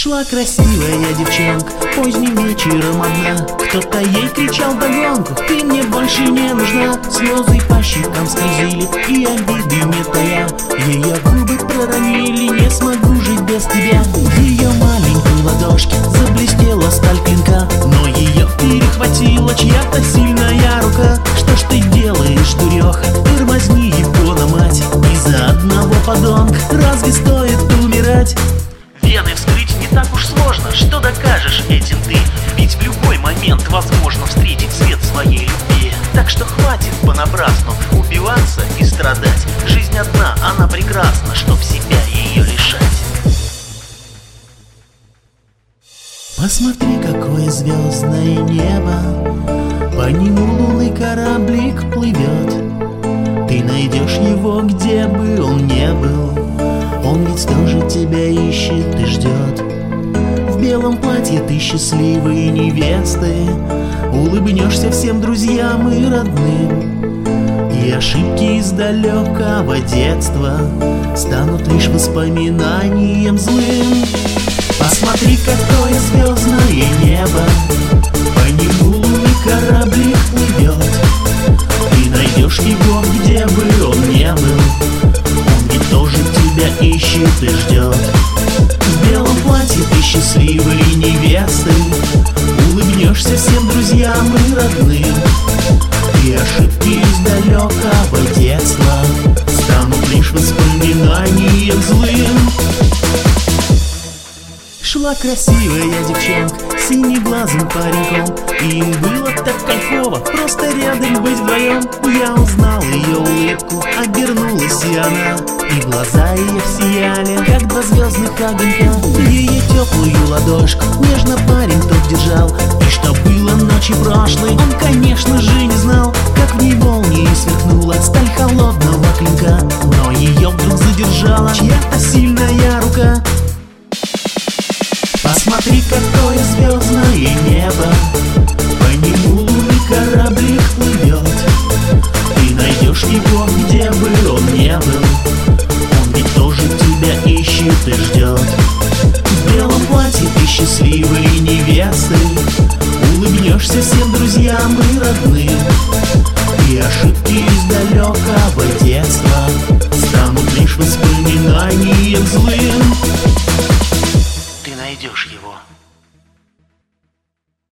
Шла красивая девчонка поздним вечером одна. Кто-то ей кричал вдогонку: ты мне больше не нужна. Слезы по щекам скользили и обиды не тая. Ее губы проронили: не смогу жить без тебя. В ее маленькой ладошке заблестела сталь клинка, но ее перехватила чья-то сильная рука. Что ж ты делаешь, дуреха? Тормозни его на мать. Из-за одного подонка разве стоит умирать? Вены вскрыть не так уж сложно, что докажешь этим ты? Ведь в любой момент возможно встретить свет своей любви. Так что хватит понапрасну убиваться и страдать. Жизнь одна, она прекрасна, чтоб себя ее лишать. Посмотри, какое звездное небо, по нему лунный кораблик плывет. Ты найдешь его, где бы он ни был. Он ведь тоже тебя ищет и ждет. В белом платье ты счастливой невесты, улыбнешься всем друзьям и родным. И ошибки из далекого детства станут лишь воспоминанием злым. Посмотри, какое звездное небо, по нему лунный кораблик плывет. Ты найдешь его, где бы он ни был. Он ведь тоже тебя ищет и ждет. В белом платье ты счастливой невесты, улыбнешься всем друзьям и родным. И ошибки из далекого детства станут лишь воспоминанием злым. Шла красивая девчонка с синеглазым пареньком, и им было так кайфово просто рядом быть вдвоем. Я узнал ее улыбку, обернулась и она, и глаза ее сияли, как два звездных огонька. Ее теплую ладошку нежно парень тот держал, и что было ночи прошлой, он, конечно же, не знал. Как в ней молнией сверкнула сталь холодного клинка, но ее вдруг задержала чья-то сильная рука. Посмотри, какое звездное небо, по нему лунный кораблик плывет. Ты найдешь его, где бы он ни был. Он ведь тоже тебя ищет и ждет. В белом платье ты счастливой невесты, улыбнешься всем друзьям и родным. И ошибки из далекого детства станут лишь воспоминанием злым. Ты найдешь его.